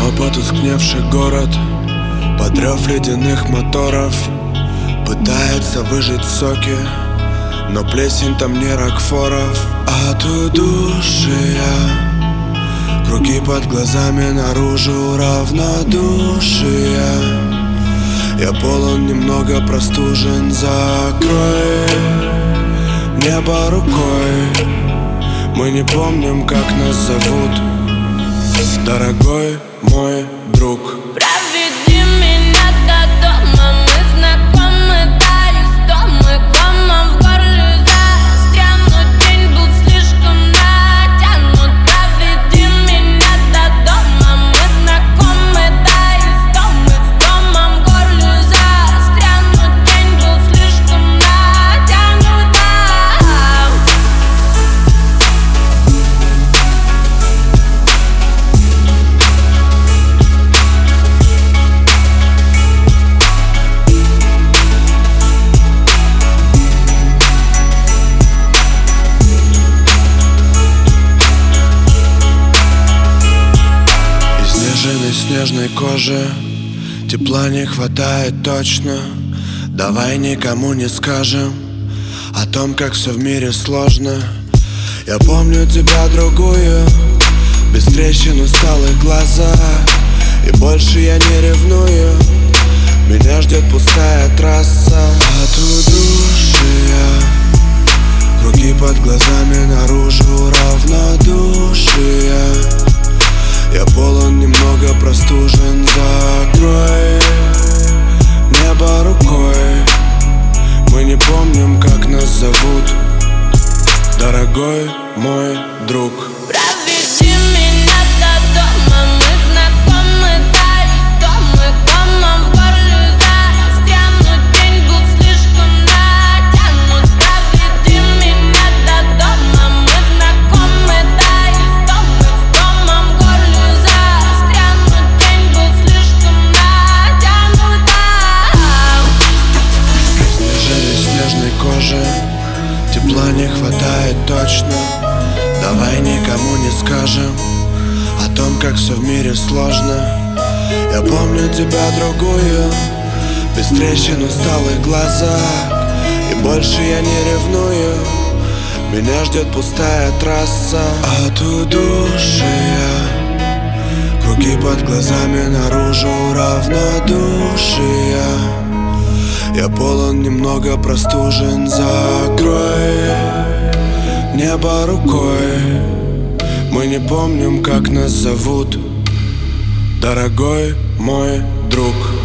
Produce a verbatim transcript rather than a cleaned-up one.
Потускневший город под рев ледяных моторов пытается выжать соки, но плесень там не Рокфоров. От удушья круги под глазами, наружу равнодушие. Я полон, немного простужен, закрой небо рукой. Мы не помним, как нас зовут, дорогой мой друг. Проведи меня до дома, мы знакомы, да, истомы. Комом в горле застрянут, день был слишком натянут. Проведи меня до дома, мы знакомы, да, истомы. Комом в горле застрянут, день был слишком натянут. Снежной кожи тепла не хватает точно. Давай никому не скажем о том, как все в мире сложно. Я помню тебя другую, без трещин, усталых глаза. И больше я не ревную, меня ждет пустая трасса. От удушья круги под глазами, наружу равнодушие. Я полон, немного простужен, закрой небо рукой. Мы не помним, как нас зовут, дорогой мой друг. Проведи меня до дома, мы знакомы, да, истомы. Комом в горле застрянут, день был слишком натянут. Проведи меня до дома, мы знакомы, да, истомы. Комом в горле застрянут, день был слишком натянут. Снежили снежной кожи, тепла не хватает точно. Давай никому не скажем о том, как все в мире сложно. Я помню тебя другую, без трещин, усталых глазах. И больше я не ревную, меня ждет пустая трасса. От удушья круги под глазами, наружу равнодушие. Я полон, немного простужен, закрой небо рукой. Мы не помним, как нас зовут, дорогой мой друг.